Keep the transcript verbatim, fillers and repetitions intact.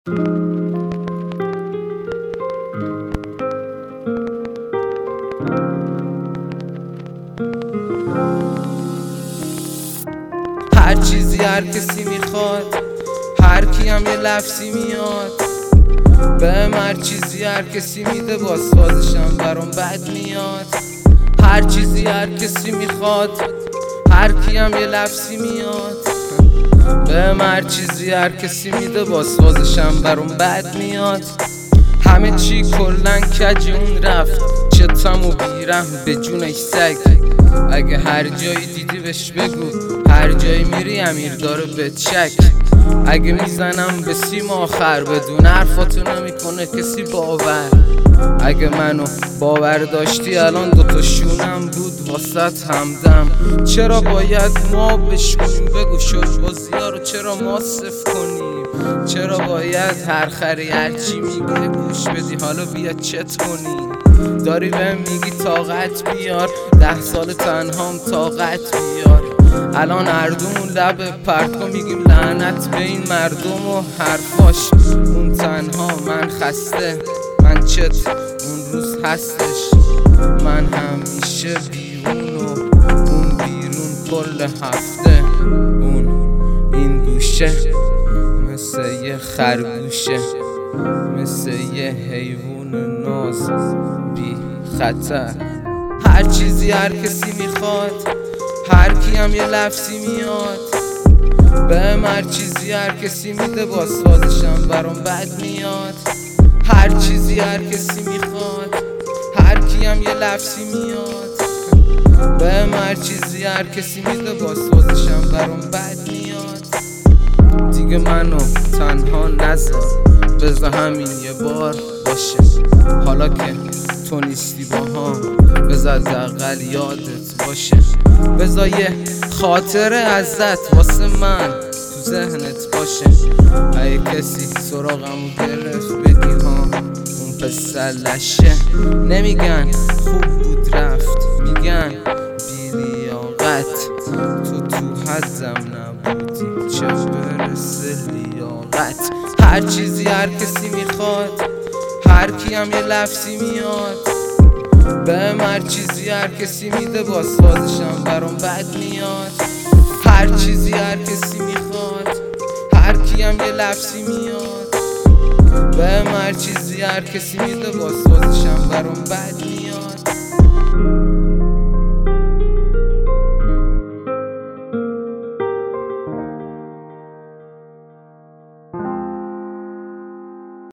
هر چیزی هر کسی میخواد، هر کی هم یه لفظی میاد بهم. هر چیزی هر کسی میده باز بازشم برام بد میاد. هر چیزی هر کسی میخواد، هر کی هم یه لفظی میاد بهم. هر چیزی هر کسی میده باز بازشم برام بد میاد. همه چی کلن کجون رفت، چتم و بیرم به جونش سگ. اگه هر جایی دیدی بهش بگو، هر جایی میری امیر داره بهت شک. اگه میزنم به سیم آخر بدون حرفاتو نمیکنه کسی باور. اگه منو باور داشتی الان دوتا شونم بود واسط همدم. چرا باید ما بشکنیم؟ بگو شد بازی‌ها رو چرا ما صفر کنیم؟ چرا باید هر خری هر چی میگه گوش بدی؟ حالا بیا چت کنیم. داری بهم میگی طاقت بیار، ده سال تنهام طاقت بیار. الان هردومون لب پرت کن میگیم لعنت به این مردم و حرفاش. اون تنها من خسته، من چت اون روز هستش. من همیشه بیرون و اون بیرون کل هفته. اون این گوشه مثل یه خرگوشه، مثل یه حیوان ناز بی خطر. هر چیزی هر کسی میخواد، هر کی هم یه لفظی میاد بهم. هر چیزی هر کسی میده باز بازشم برام بد میاد. هر چیزی هر کسی میخواد، هر کی هم یه لفظی میاد بهم. هر چیزی هر کسی میده باز بازشم برام بد میاد. دیگه منو تنها نذار، بذار همین یه بار باشه. حالا که تو نیستی با هم، بذار حداقل یادت باشه. بذار یه خاطره ازت واسه من تو ذهنت باشه. اگه کسی سراغمو گرفت بگی ها اون پسر لشه. نمیگن خوب بود رفت، میگن بی‌لیاقت. تو تو حدم نبودی چه برسه لیاقت. هر چیزی هر کسی میخواد، هر کی هم یه لفظی میاد بهم. هر چیزی هر کسی میده باز بازشم برام بد میاد. هر چیزی هر کسی میخواد، هر کی هم یه لفظی میاد بهم. هر چیزی هر کسی میده باز بازشم برام بد میاد.